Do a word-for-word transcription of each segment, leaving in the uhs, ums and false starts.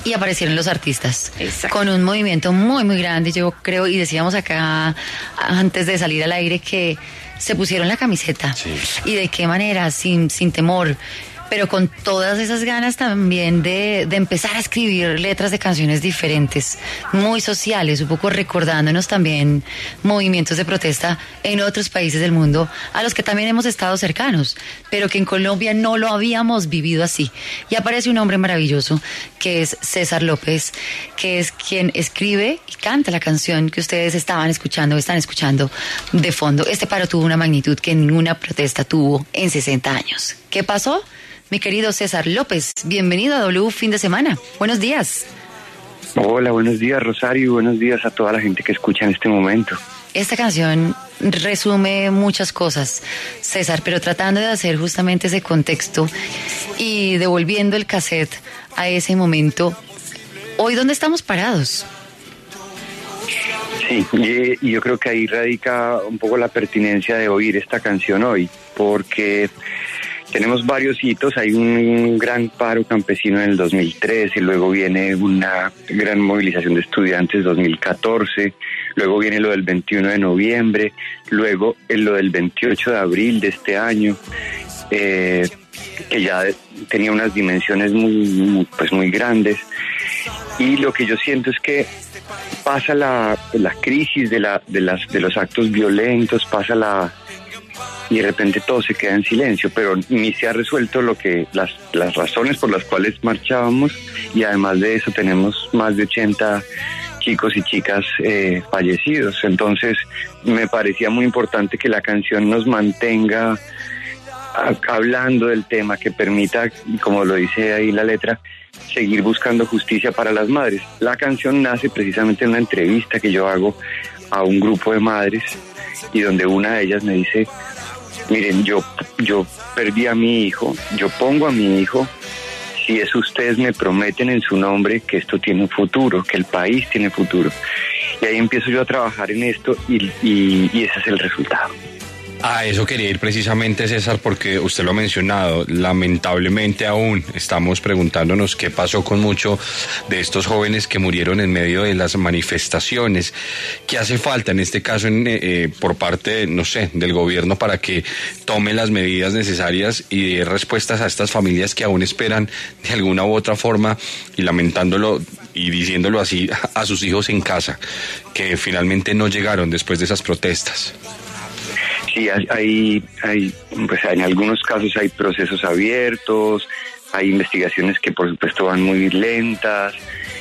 y aparecieron los artistas. Exacto. Con un movimiento muy, muy grande, yo creo, y decíamos acá antes de salir al aire que se pusieron la camiseta. Sí. Y de qué manera, sin, sin temor, pero con todas esas ganas también de, de empezar a escribir letras de canciones diferentes, muy sociales, un poco recordándonos también movimientos de protesta en otros países del mundo a los que también hemos estado cercanos, pero que en Colombia no lo habíamos vivido así. Y aparece un hombre maravilloso que es César López, que es quien escribe y canta la canción que ustedes estaban escuchando, están escuchando de fondo. Este paro tuvo una magnitud que ninguna protesta tuvo en sesenta años. ¿Qué pasó? Mi querido César López, bienvenido a W Fin de Semana. Buenos días. Hola, buenos días, Rosario, y buenos días a toda la gente que escucha en este momento. Esta canción resume muchas cosas, César, pero tratando de hacer justamente ese contexto y devolviendo el cassette a ese momento. ¿Hoy dónde estamos parados? Sí, y, y yo creo que ahí radica un poco la pertinencia de oír esta canción hoy, porque tenemos varios hitos. Hay un gran paro campesino en el dos mil trece, luego viene una gran movilización de estudiantes dos mil catorce, luego viene lo del veintiuno de noviembre, luego lo del veintiocho de abril de este año, eh, que ya tenía unas dimensiones muy, muy, pues muy grandes. Y lo que yo siento es que pasa la, la crisis de, la, de, las, de los actos violentos, pasa la... y de repente todo se queda en silencio, pero ni se ha resuelto lo que las, las razones por las cuales marchábamos, y además de eso tenemos más de ochenta chicos y chicas eh, fallecidos. Entonces me parecía muy importante que la canción nos mantenga a, hablando del tema, que permita, como lo dice ahí la letra, seguir buscando justicia para las madres. La canción nace precisamente en una entrevista que yo hago a un grupo de madres, y donde una de ellas me dice: miren, yo, yo perdí a mi hijo, yo pongo a mi hijo, si eso ustedes me prometen en su nombre que esto tiene un futuro, que el país tiene futuro. Y ahí empiezo yo a trabajar en esto y, y, y ese es el resultado. A eso quería ir precisamente, César, porque usted lo ha mencionado, lamentablemente aún estamos preguntándonos qué pasó con muchos de estos jóvenes que murieron en medio de las manifestaciones. ¿Qué hace falta en este caso en, eh, por parte, no sé, del gobierno para que tome las medidas necesarias y dé respuestas a estas familias que aún esperan de alguna u otra forma, y lamentándolo y diciéndolo así, a sus hijos en casa, que finalmente no llegaron después de esas protestas? Sí, hay, hay, pues en algunos casos hay procesos abiertos, hay investigaciones que por supuesto van muy lentas,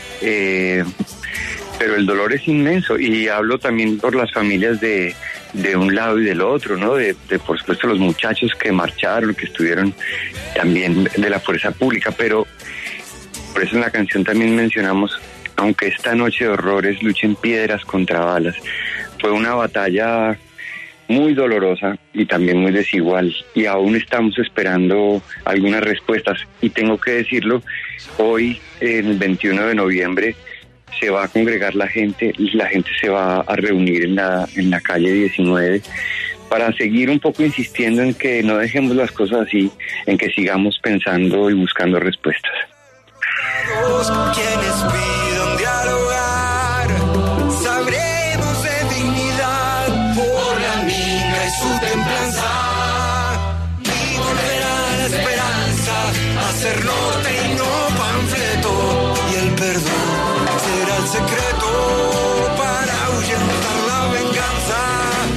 eh, pero el dolor es inmenso, y hablo también por las familias de, de un lado y del otro, ¿no? De, de por supuesto los muchachos que marcharon, que estuvieron también de la fuerza pública, pero por eso en la canción también mencionamos: aunque esta noche de horrores luchen piedras contra balas. Fue una batalla muy dolorosa y también muy desigual, y aún estamos esperando algunas respuestas. Y tengo que decirlo, hoy, en el veintiuno de noviembre, se va a congregar la gente, la gente se va a reunir en la, en la calle diecinueve para seguir un poco insistiendo en que no dejemos las cosas así, en que sigamos pensando y buscando respuestas. Quienes pidan dialogar, sabremos de dignidad por la niña y su templanza, y volverá la esperanza a ser norte y no panfleto, y el perdón será el secreto para ahuyentar la venganza.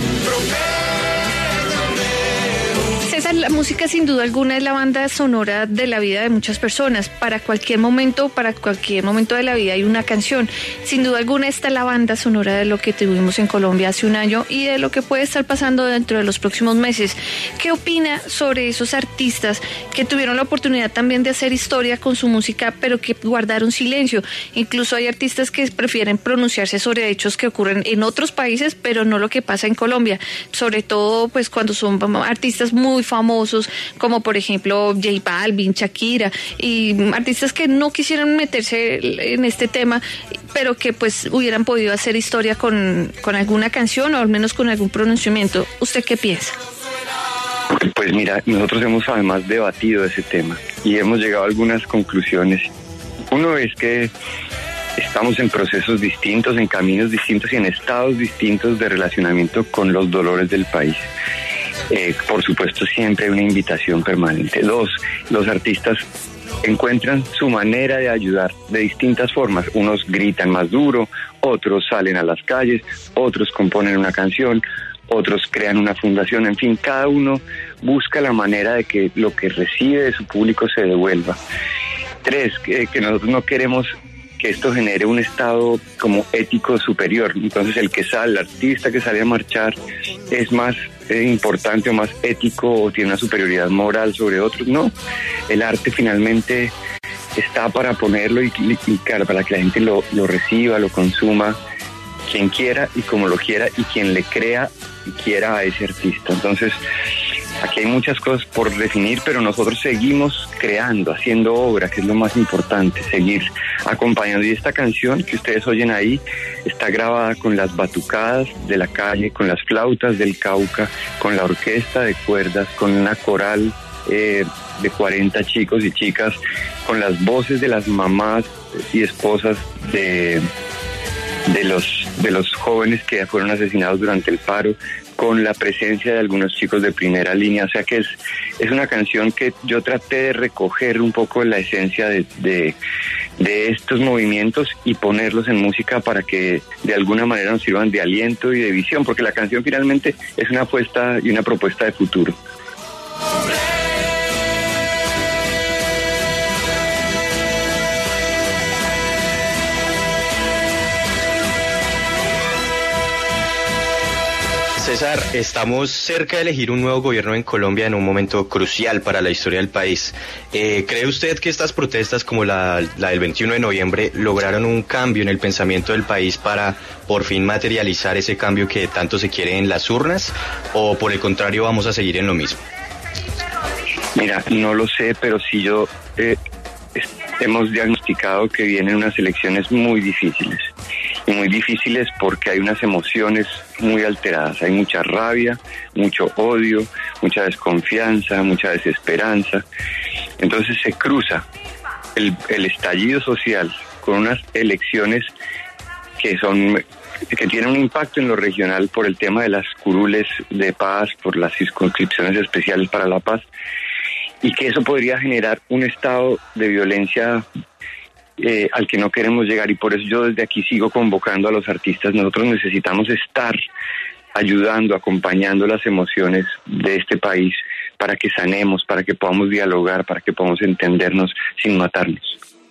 César, la música sin duda alguna es la banda sonora de la vida de muchas personas. Para cualquier momento, para cualquier momento de la vida hay una canción. Sin duda alguna esta es la banda sonora de lo que tuvimos en Colombia hace un año y de lo que puede estar pasando dentro de los próximos meses. ¿Qué opina sobre esos artistas que tuvieron la oportunidad también de hacer historia con su música, pero que guardaron silencio? Incluso hay artistas que prefieren pronunciarse sobre hechos que ocurren en otros países, pero no lo que pasa en Colombia. Sobre todo, pues cuando son artistas muy famosos, como por ejemplo J Balvin, Shakira, y artistas que no quisieran meterse en este tema, pero que pues hubieran podido hacer historia con, con alguna canción o al menos con algún pronunciamiento. ¿Usted qué piensa? Pues mira, nosotros hemos además debatido ese tema y hemos llegado a algunas conclusiones. Uno es que estamos en procesos distintos, en caminos distintos y en estados distintos de relacionamiento con los dolores del país. Eh, por supuesto, siempre hay una invitación permanente. Dos, los artistas encuentran su manera de ayudar de distintas formas. Unos gritan más duro, otros salen a las calles, otros componen una canción, otros crean una fundación, en fin, cada uno busca la manera de que lo que recibe de su público se devuelva. Tres, que, que nosotros no queremos que esto genere un estado como ético superior. Entonces el que sale, el artista que sale a marchar es más eh, importante o más ético o tiene una superioridad moral sobre otros. No, el arte finalmente está para ponerlo y, y, y claro, para que la gente lo, lo reciba, lo consuma, quien quiera y como lo quiera y quien le crea y quiera a ese artista. Entonces aquí hay muchas cosas por definir, pero nosotros seguimos creando, haciendo obra, que es lo más importante, seguir acompañando. Y esta canción que ustedes oyen ahí está grabada con las batucadas de la calle, con las flautas del Cauca, con la orquesta de cuerdas, con una coral eh, de cuarenta chicos y chicas, con las voces de las mamás y esposas de, de los, de los jóvenes que fueron asesinados durante el paro, con la presencia de algunos chicos de primera línea. O sea que es, es una canción que yo traté de recoger un poco la esencia de, de, de estos movimientos y ponerlos en música para que de alguna manera nos sirvan de aliento y de visión, porque la canción finalmente es una apuesta y una propuesta de futuro. César, estamos cerca de elegir un nuevo gobierno en Colombia en un momento crucial para la historia del país. Eh, ¿Cree usted que estas protestas como la, la del veintiuno de noviembre lograron un cambio en el pensamiento del país para por fin materializar ese cambio que tanto se quiere en las urnas? ¿O por el contrario vamos a seguir en lo mismo? Mira, no lo sé, pero sí yo eh, hemos diagnosticado que vienen unas elecciones muy difíciles. Y muy difíciles porque hay unas emociones muy alteradas, hay mucha rabia, mucho odio, mucha desconfianza, mucha desesperanza. Entonces se cruza el, el estallido social con unas elecciones que son que tienen un impacto en lo regional por el tema de las curules de paz, por las circunscripciones especiales para la paz, y que eso podría generar un estado de violencia Eh, al que no queremos llegar, y por eso yo desde aquí sigo convocando a los artistas. Nosotros necesitamos estar ayudando, acompañando las emociones de este país para que sanemos, para que podamos dialogar, para que podamos entendernos sin matarnos.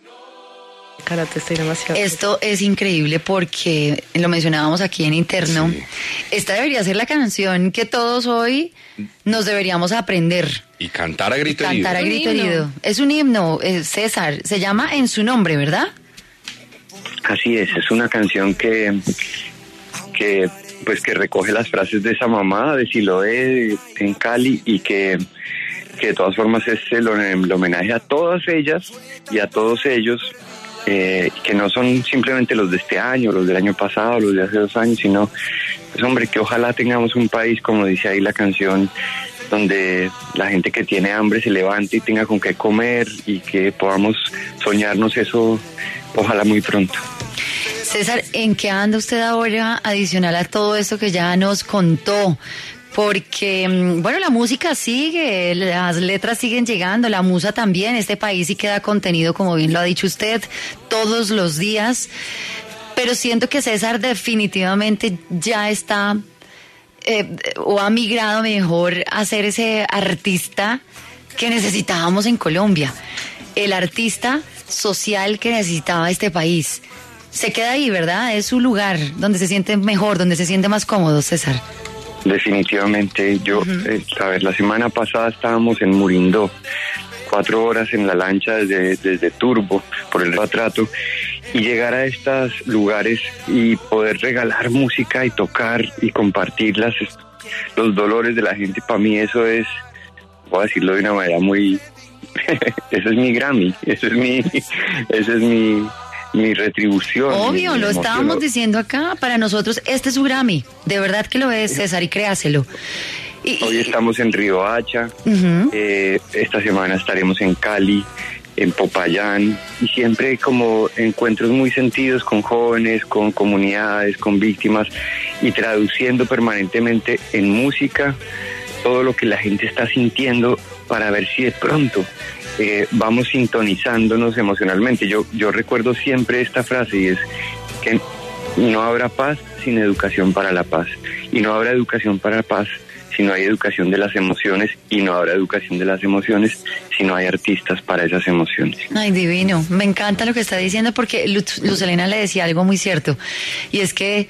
Esto es increíble porque lo mencionábamos aquí en interno. Sí. Esta debería ser la canción que todos hoy nos deberíamos aprender. Y cantar a grito herido. Cantar a grito herido. Es un himno, eh, César. Se llama En su nombre, ¿verdad? Así es, es una canción que, que, pues, que recoge las frases de esa mamá de Siloé en Cali y que, que de todas formas es el, el homenaje a todas ellas y a todos ellos. Eh, que no son simplemente los de este año, los del año pasado, los de hace dos años, sino, pues hombre, que ojalá tengamos un país, como dice ahí la canción, donde la gente que tiene hambre se levante y tenga con qué comer y que podamos soñarnos eso, ojalá muy pronto. César, ¿en qué anda usted ahora adicional a todo esto que ya nos contó? Porque, bueno, la música sigue, las letras siguen llegando, la musa también, este país sí queda contenido, como bien lo ha dicho usted, todos los días, pero siento que César definitivamente ya está, eh, o ha migrado mejor a ser ese artista que necesitábamos en Colombia, el artista social que necesitaba este país. Se queda ahí, ¿verdad? Es su lugar donde se siente mejor, donde se siente más cómodo, César. Definitivamente, yo, uh-huh. eh, a ver, la semana pasada estábamos en Murindó, cuatro horas en la lancha desde, desde Turbo, por el retrato, y llegar a estos lugares y poder regalar música y tocar y compartir las, los dolores de la gente, para mí eso es, voy a decirlo de una manera muy, eso es mi Grammy, eso es mi, eso es mi... mi retribución. Obvio, mi, mi lo emoción. Estábamos diciendo acá, para nosotros este es su Grammy, de verdad que lo es, César, y créaselo. Y, Hoy y, estamos en Riohacha, uh-huh. eh, esta semana estaremos en Cali, en Popayán, y siempre como encuentros muy sentidos con jóvenes, con comunidades, con víctimas, y traduciendo permanentemente en música todo lo que la gente está sintiendo para ver si de pronto eh, vamos sintonizándonos emocionalmente. Yo, yo recuerdo siempre esta frase, y es que no habrá paz sin educación para la paz, y no habrá educación para la paz si no hay educación de las emociones, y no habrá educación de las emociones si no hay artistas para esas emociones. Ay, divino. Me encanta lo que está diciendo, porque Luz, Luz Helena le decía algo muy cierto, y es que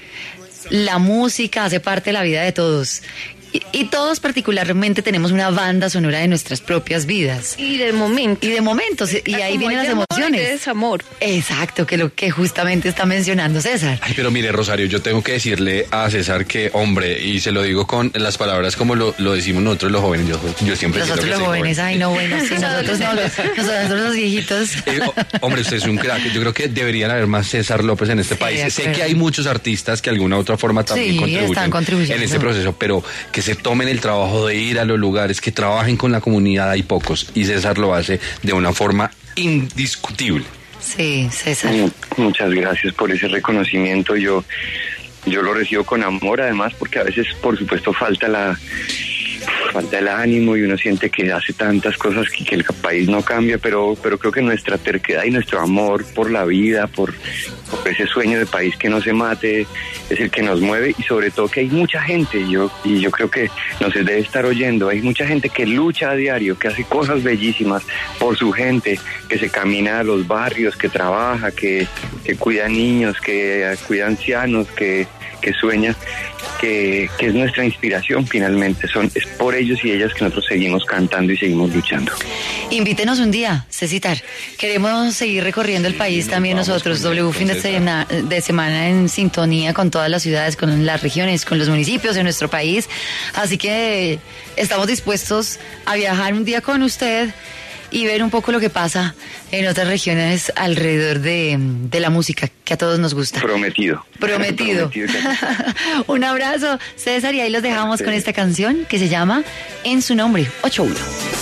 la música hace parte de la vida de todos. Y, y todos particularmente tenemos una banda sonora de nuestras propias vidas. Y de momentos. Y de momentos. Y Ah, ahí como vienen hay las de amor y de emociones. desamor. Exacto, que lo que justamente está mencionando César. Ay, pero mire, Rosario, yo tengo que decirle a César que, hombre, y se lo digo con las palabras como lo, lo decimos nosotros los jóvenes, yo, yo siempre Nosotros siento que los soy jóvenes, joven. ay no, bueno, sí, nosotros no, los- nosotros los viejitos. Eh, oh, hombre, usted es un crack. Yo creo que deberían haber más César López en este Sí, país. de Sé acuerdo. que hay muchos artistas que de alguna u otra forma también Sí, contribuyen, están contribuyendo. en este proceso, pero que se tomen el trabajo de ir a los lugares, que trabajen con la comunidad, hay pocos. Y César lo hace de una forma indiscutible. Sí, César. Mu- Muchas gracias por ese reconocimiento. Yo, yo lo recibo con amor, además, porque a veces, por supuesto, falta la falta el ánimo, y uno siente que hace tantas cosas que, que el país no cambia, pero pero creo que nuestra terquedad y nuestro amor por la vida, por, por ese sueño de país que no se mate, es el que nos mueve, y sobre todo que hay mucha gente, yo y yo creo que nos debe estar oyendo, hay mucha gente que lucha a diario, que hace cosas bellísimas por su gente, que se camina a los barrios, que trabaja, que, que cuida niños, que cuida ancianos, que, que sueña, que, que es nuestra inspiración finalmente. Son, es por ellos y ellas que nosotros seguimos cantando y seguimos luchando. Invítenos un día, Cecitar. Queremos seguir recorriendo el país también vamos nosotros. con- W con fin de César. semana, de semana en sintonía con todas las ciudades, con las regiones, con los municipios de nuestro país. Así que estamos dispuestos a viajar un día con usted y ver un poco lo que pasa en otras regiones alrededor de, de la música que a todos nos gusta. Prometido. Prometido. Prometido que- Un abrazo, César, y ahí los dejamos con esta canción que se llama En su nombre, ocho uno.